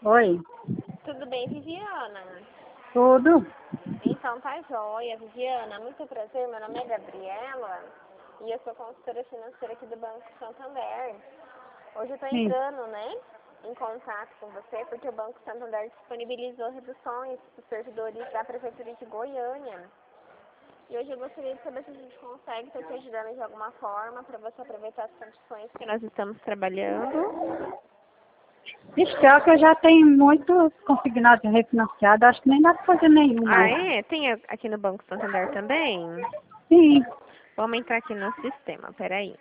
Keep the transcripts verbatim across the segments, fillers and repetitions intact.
Oi, Tudo bem, Viviana? tudo? Então tá joia, Viviana. Muito prazer, meu nome é Gabriela e eu sou consultora financeira aqui do Banco Santander. Hoje eu tô Sim. entrando, né, em contato com você porque o Banco Santander disponibilizou reduções para os servidores da Prefeitura de Goiânia. E hoje eu gostaria de saber se a gente consegue estar te ajudando de alguma forma para você aproveitar as condições que nós estamos trabalhando. Ixi, pior que eu já tenho muito consignado refinanciado, acho que nem dá pra fazer nenhum Ah, mais. é? Tem aqui no Banco Santander também? Sim, Vamos entrar aqui no sistema, peraí.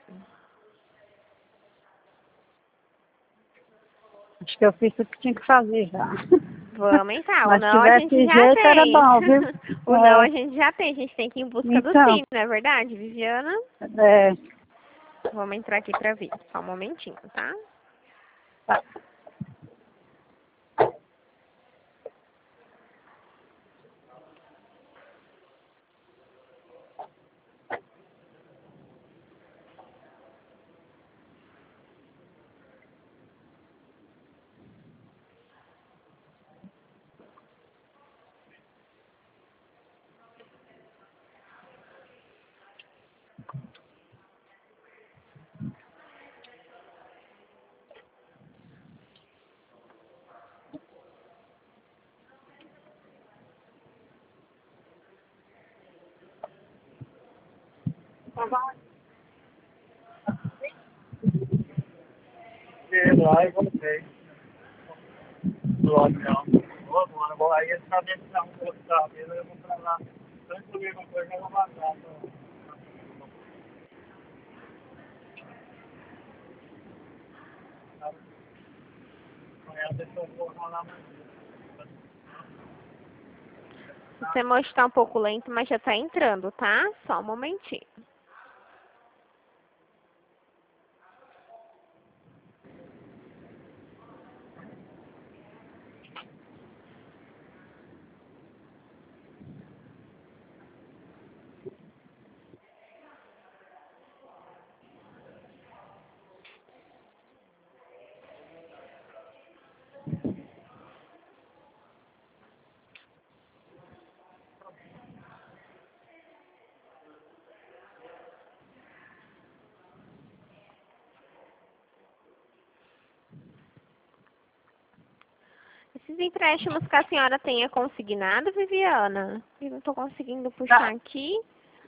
acho que eu fiz tudo que tinha que fazer já. Vamos entrar. O Mas se não a gente tivesse já jeito era tem. bom, viu? O não É, a gente já tem. A gente tem que ir em busca do então, sim, não é verdade, Viviana? é, Vamos entrar aqui pra ver. Só um momentinho, tá? tá. Lá e voltei. Logo não. Ô, mano, vou aí ele tá dentro da rua do carro dele, eu vou pra lá. Tanto que alguma coisa eu vou matar. Amanhã deixa eu vou lá mais. O sistema hoje tá um pouco lento, mas já tá entrando, tá? Só um momentinho. Esses empréstimos que a senhora tenha consignado, Viviana? Eu não tô conseguindo puxar Tá. aqui.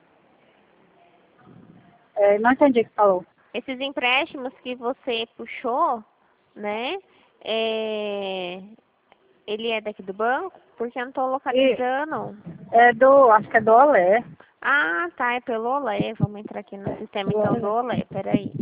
É, não entendi o que falou. Esses empréstimos que você puxou, né? É... Ele é daqui do banco? Porque eu não tô E localizando. é do, acho que é do Olé. Ah, tá, é pelo Olé. Vamos entrar aqui no sistema Do então do Olé. Olé, peraí.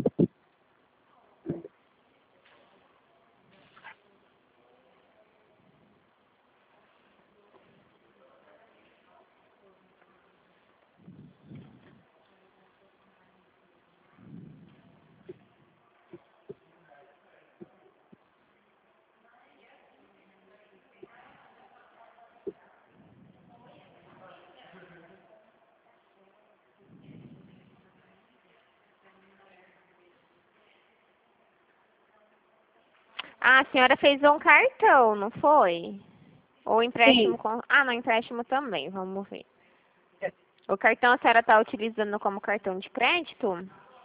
Ah, a senhora fez um cartão, não foi? Ou empréstimo Sim, com. Ah, não, empréstimo também, vamos ver. O cartão a senhora está utilizando como cartão de crédito?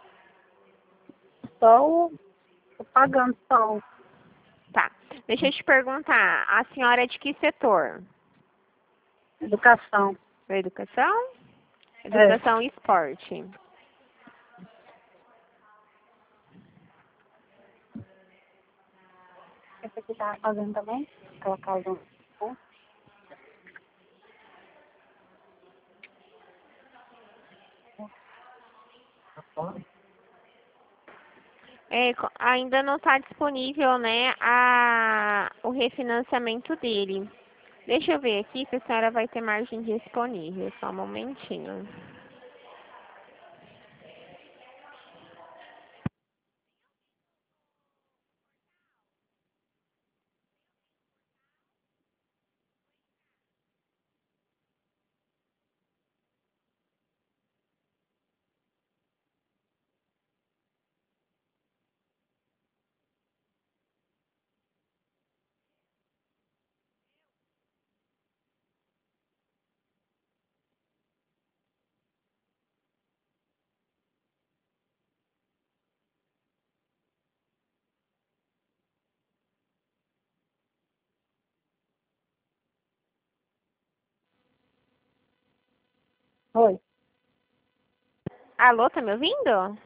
só o, o pagando só o Tá. Deixa eu te perguntar, a senhora é de que setor? educação. Da educação? É, Educação e esporte. esse aqui tá fazendo também? Aquela causa. É, co- ainda não está disponível, né, a, o refinanciamento dele. Deixa eu ver aqui se a senhora vai ter margem disponível. Só um momentinho. Oi. Alô, tá me ouvindo?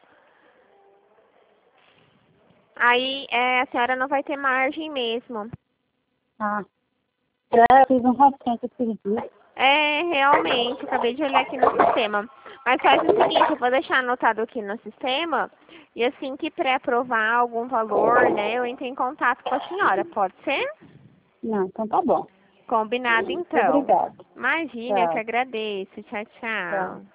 Aí é, a senhora não vai ter margem mesmo. Ah. É, eu fiz um restante esses dias. É, realmente, acabei de olhar aqui no sistema. Mas faz o seguinte, eu vou deixar anotado aqui no sistema, e assim que pré-aprovar algum valor, né, eu entro em contato com a senhora, pode ser? Não, então tá bom. Combinado então. Obrigada. Imagina, eu que Tchau. agradeço. Tchau, Tchau. tchau.